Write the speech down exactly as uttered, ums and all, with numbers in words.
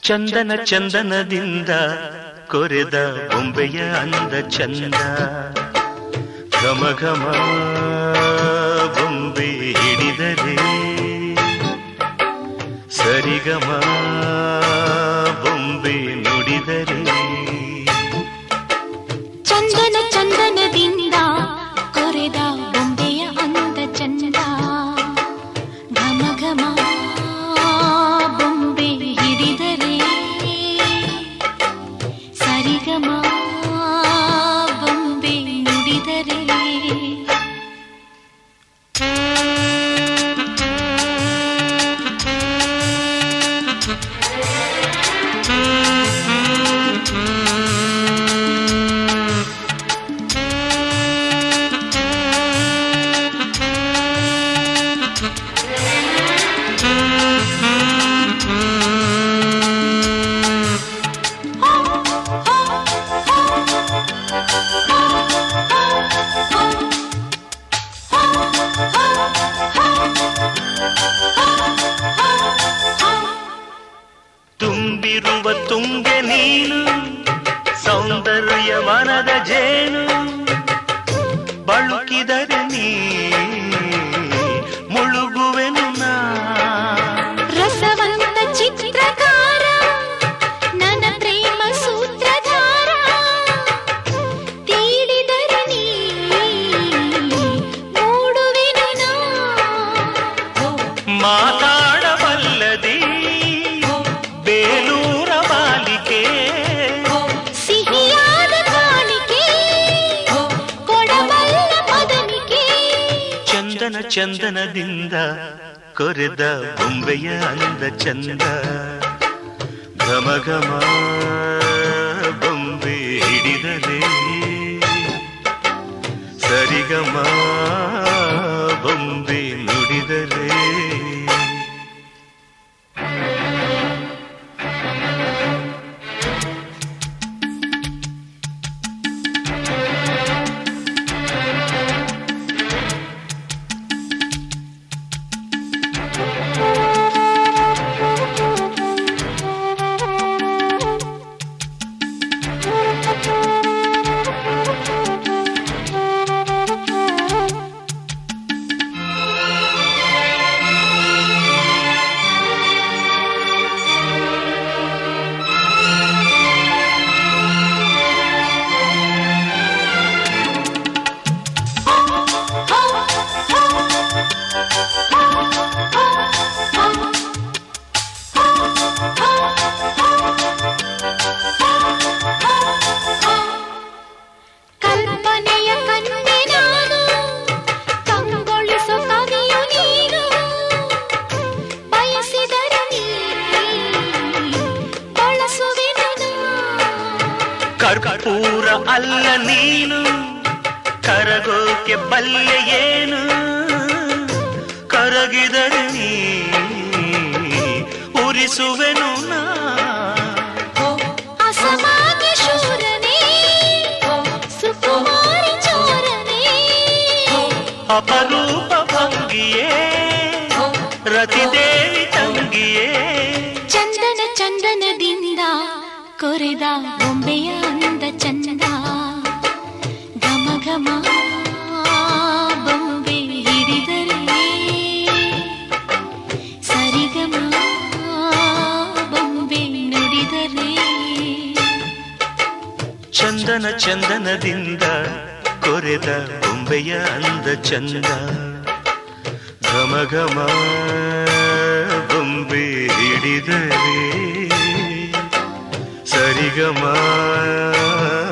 ಚಂದನ ಚಂದನದಿಂದ ಕೊರೆದ ಬೊಂಬೆಯ ಅಂದ ಚಂದ ಘಮ ಘಮ ಬೊಂಬೆ ಹಿಡಿದರೆ ಸರಿಗಮ ಬೊಂಬೆ ನುಡಿದರೆ ಚಂದನ ಚಂದನದಿಂದ ಕೊರೆದ ಬೊಂಬೆಯ ಅಂದ ಚಂದ ಘಮ ಘಮ ಬೊಂಬೆ ಹಿಡಿದರೆ ಸರಿಗಮ ಬೊಂಬೆ ನುಡಿದರೆ ತುಂಬಿರುವ ತುಂಗೆ ನೀನು ಸೌಂದರ್ಯವನದ ಜೇನು ಬಳುಕಿದರೆ ನೀ ಮುಳುಗುವೆನು ನಾ ರಸವಂತ ಚಿತ್ರಕಾರ ನನ್ನ ಪ್ರೇಮ ಸೂತ್ರಧಾರ ತೀಡಿದರೆ ನೀ ಮೂಡುವೆನು ನಾ ಮಾತಾಡಬಲ್ಲದಿ ಬೇಲೂರ ಬಾಲಿಕೆ ಸಿಹಿಯಾದ ಕಾಣಿಕೆ ಕೊಡಬಲ್ಲ ಮದನಿಕೆ ಚಂದನ ಚಂದನದಿಂದ ಕೊರೆದ ಬೊಂಬೆಯ ಅಂದ ಚಂದ ಘಮ ಘಮ ಬೊಂಬೆ ಹಿಡಿದರೆ ಸರಿಗಮ ಬೊಂಬೆ ನುಡಿದರೆ ಕಲ್ಪನೆಯ ಕನ್ನೆ ನಾನು ಕಂಗೊಳಿಸೋ ಕವಿಯು ನೀನು ಬಯಸಿದರೆ ನೀ ಬಳಸುವೆನು ನಾ ಕರ್ಪೂರ ಅಲ್ಲ ನೀನು ಕರಗೋಕೆ ಬಲ್ಲೆ ಏನು ಕರಗಿದರೆ ನೀ ಉರಿಸುವೆನು ನಾ ಅಸಮಾನ್ಯ ಶೂರನೇ ಸುಕುಮಾರಿ ಚೋರನೇ ಅಪರೂಪ ಭಂಗಿಯೇ ರತಿದೇವಿ ತಂಗಿಯೇ ಚಂದನ ಚಂದನದಿಂದ ಕೊರೆದ ಬೊಂಬೆಯ ಅಂದ ಚಂದ ಘಮ ಘಮ ಬೊಂಬೆ ಹಿಡಿದರೆ ಸರಿಗಮ ಬೊಂಬೆ ನುಡಿದರೆ ಚಂದನ ಚಂದನದಿಂದ ಕೊರೆದ ಬೊಂಬೆಯ ಅಂದ ಚಂದ ಘಮ ಘಮ ಬೊಂಬೆ ಹಿಡಿದರೆ ಸರಿಗಮ